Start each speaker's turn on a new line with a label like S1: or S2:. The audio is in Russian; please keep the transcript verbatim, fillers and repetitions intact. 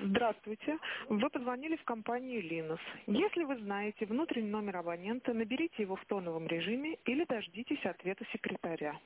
S1: Здравствуйте. Вы позвонили в компанию Linus. Если вы знаете внутренний номер абонента, наберите его в тоновом режиме или дождитесь ответа секретаря.